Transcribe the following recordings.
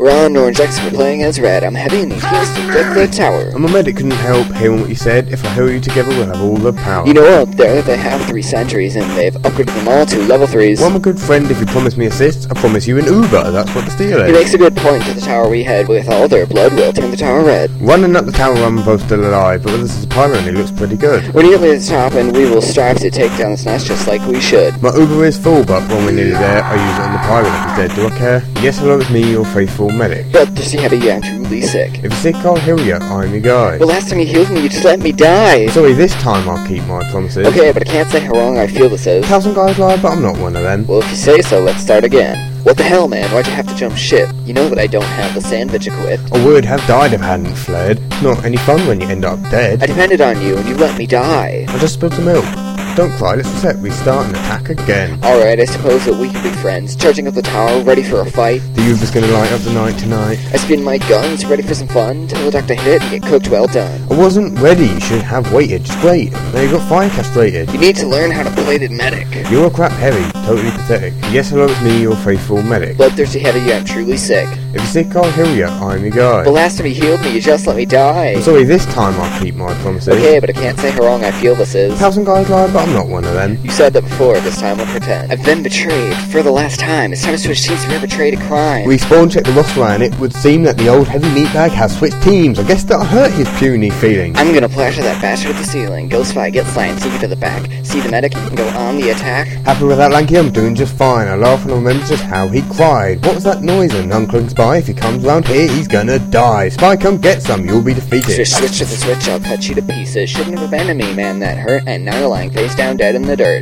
Ron, Orange X, we're playing as Red. I'm heading east to get the tower. And my medic couldn't help hearing what you said. If I hurry you together, we'll have all the power. You know, up there, they have 3 sentries, and they've upgraded them all to level 3s. Well, my good friend, if you promise me assists, I promise you an Uber. That's what the deal He is. makes a good point. To the tower we head with all their blood will turn the tower red. Running up the tower, I'm both still alive, but with us as a pilot, he looks pretty good. We're nearly at the top, and we will strive to take down this nest just like we should. My Uber is full, but when we're nearly there, I use it on the pilot instead. Do I care? Yes, hello, it's me, your faithful medic. But Thirsty Heavy, I'm truly sick. If you're sick, I'll heal you. I'm your guy. Well, last time you healed me, you just let me die. Sorry, this time I'll keep my promises. Okay, but I can't say how wrong I feel this is. 1,000 guys lie, but I'm not one of them. Well, if you say so, let's start again. What the hell, man? Why'd you have to jump ship? You know that I don't have the sandwich equipped. I would have died if I hadn't fled. It's not any fun when you end up dead. I depended on you, and you let me die. I just spilled some milk. Don't cry, let's reset, restart, and attack again. Alright, I suppose that we can be friends. Charging up the tower, ready for a fight. The Uber's gonna light up the night tonight. I spin my guns, ready for some fun. Tell the doctor hit it and get cooked well done. I wasn't ready, you should have waited. Just wait. Now you got fire castrated. You need to learn how to play the medic. You're a crap heavy, totally pathetic. Yes, hello, it's me, your faithful medic. Bloodthirsty Heavy, I'm truly sick. If you're sick, I'll heal you. I'm your guy. The last time you healed me, you just let me die. I'm sorry, this time I'll keep my promises. Okay, but I can't say how wrong I feel this is. 1,000 guys lie, but I'm not one of them. You said that before, this time I'll pretend. I've been betrayed. For the last time, it's time to switch teams. We're betrayed a crime. We spawn checked the roster and it would seem that the old heavy meatbag has switched teams. I guess that'll hurt his puny feelings. I'm gonna plaster that bastard at the ceiling. Ghost Spy, get slammed, take it to the back. See the medic, and go on the attack. Happy with that, Lanky? I'm doing just fine. I laugh and I remember just how he cried. What was that noise? An unclunk Spy? If he comes round here, he's gonna die. Spy, come get some. You'll be defeated. Switch to the switch, I'll cut you to pieces. Shouldn't have been a me, man, that hurt. And now you're lying face down dead in the dirt.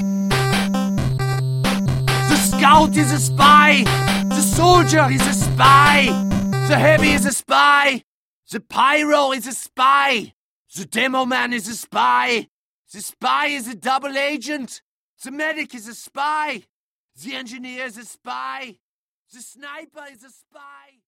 The scout is a spy! The soldier is a spy! The heavy is a spy! The pyro is a spy! The demo man is a spy! The spy is a double agent! The medic is a spy! The engineer is a spy! The sniper is a spy!